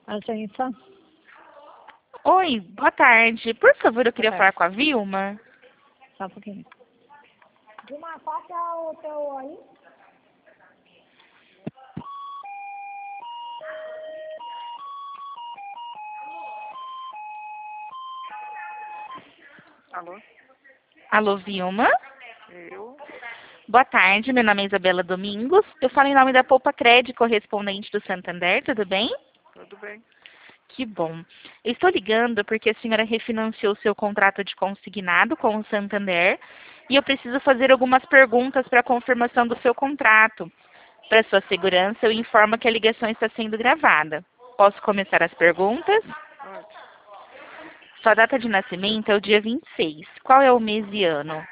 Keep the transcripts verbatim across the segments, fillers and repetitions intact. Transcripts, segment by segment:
Agência. Oi, boa tarde. Por favor, eu queria Boa falar tarde. com a Vilma. Só um pouquinho. Vilma, qual que é o teu aí? Alô? Alô, Vilma? Eu? Boa tarde, meu nome é Isabela Domingos. Eu falo em nome da Poupa Crédito, correspondente do Santander, tudo bem? Tudo bem? Que bom. Eu estou ligando porque a senhora refinanciou seu contrato de consignado com o Santander e eu preciso fazer algumas perguntas para a confirmação do seu contrato. Para sua segurança, eu informo que a ligação está sendo gravada. Posso começar as perguntas? Pode. Sua data de nascimento é o dia vinte e seis. Qual é o mês e ano?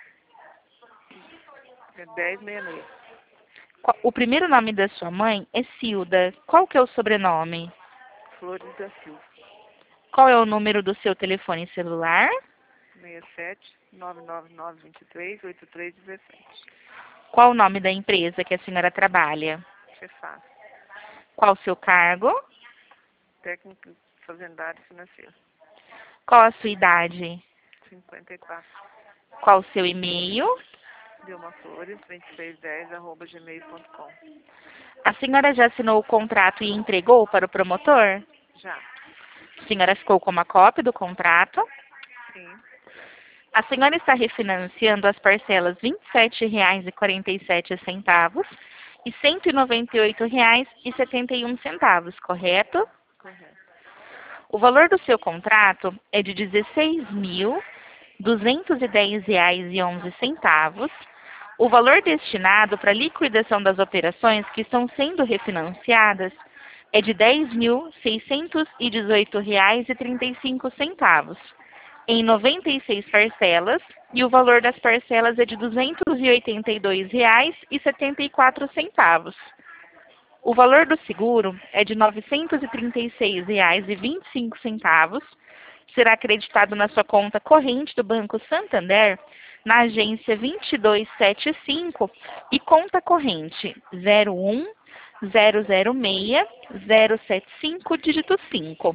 É dez sessenta e seis. Qual- O primeiro nome da sua mãe é Cilda. Qual que é o sobrenome? Flores da Silva. Qual é o número do seu telefone celular? seis sete nove nove nove dois três oito três um sete. Qual o nome da empresa que a senhora trabalha? Cefaz. Qual o seu cargo? Técnico fazendário financeiro. Qual a sua idade? cinquenta e quatro. Qual o seu e-mail? Dilma Flores, vinte e seis dez, arroba gmail ponto com. A senhora já assinou o contrato e entregou para o promotor? Já. A senhora ficou com uma cópia do contrato? Sim. A senhora está refinanciando as parcelas vinte e sete reais e quarenta e sete centavos e cento e noventa e oito reais e setenta e um centavos, correto? Correto. O valor do seu contrato é de dezesseis mil duzentos e dez reais e onze centavos. O valor destinado para a liquidação das operações que estão sendo refinanciadas é de dez mil seiscentos e dezoito reais e trinta e cinco centavos, em noventa e seis parcelas, e o valor das parcelas é de duzentos e oitenta e dois reais e setenta e quatro centavos. O valor do seguro é de novecentos e trinta e seis reais e vinte e cinco centavos. Será acreditado na sua conta corrente do Banco Santander, na agência dois dois sete cinco e conta corrente zero um zero zero seis zero sete cinco, dígito cinco.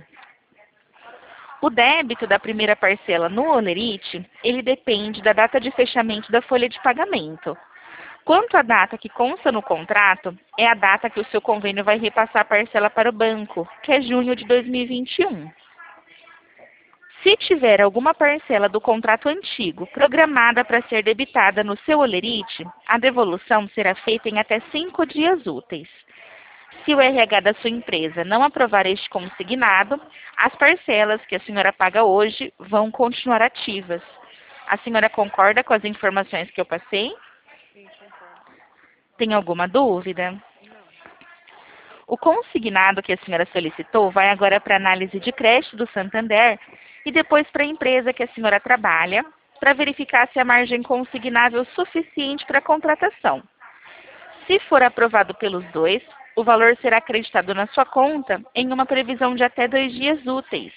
O débito da primeira parcela no Olerite, ele depende da data de fechamento da folha de pagamento. Quanto à data que consta no contrato, é a data que o seu convênio vai repassar a parcela para o banco, que é junho de dois mil e vinte e um. Se tiver alguma parcela do contrato antigo programada para ser debitada no seu Olerite, a devolução será feita em até cinco dias úteis. Se o R H da sua empresa não aprovar este consignado, as parcelas que a senhora paga hoje vão continuar ativas. A senhora concorda com as informações que eu passei? Sim, concordo. Tem alguma dúvida? Não. O consignado que a senhora solicitou vai agora para análise de crédito do Santander e depois para a empresa que a senhora trabalha, para verificar se a margem consignável é suficiente para a contratação. Se for aprovado pelos dois, o valor será acreditado na sua conta em uma previsão de até dois dias úteis.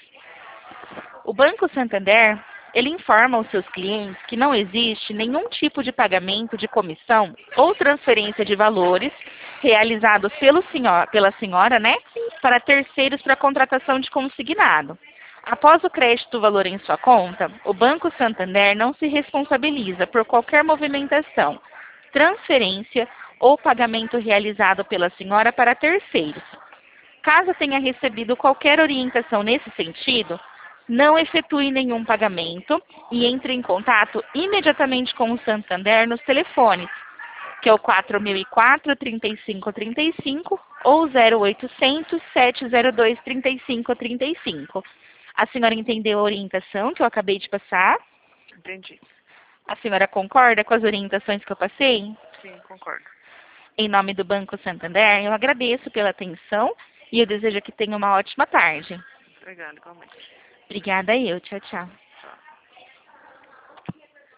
O Banco Santander, ele informa aos seus clientes que não existe nenhum tipo de pagamento de comissão ou transferência de valores realizados pelo senhor, pela senhora, né, para terceiros para contratação de consignado. Após o crédito do valor em sua conta, o Banco Santander não se responsabiliza por qualquer movimentação, transferência ou pagamento realizado pela senhora para terceiros. Caso tenha recebido qualquer orientação nesse sentido, não efetue nenhum pagamento e entre em contato imediatamente com o Santander nos telefones, que é o quatro mil e quatro, trinta e cinco trinta e cinco ou zero oitocentos, sete zero dois, trinta e cinco trinta e cinco. A senhora entendeu a orientação que eu acabei de passar? Entendi. A senhora concorda com as orientações que eu passei? Sim, concordo. Em nome do Banco Santander, eu agradeço pela atenção e eu desejo que tenha uma ótima tarde. Obrigada, igualmente. Obrigada eu. Tchau, tchau.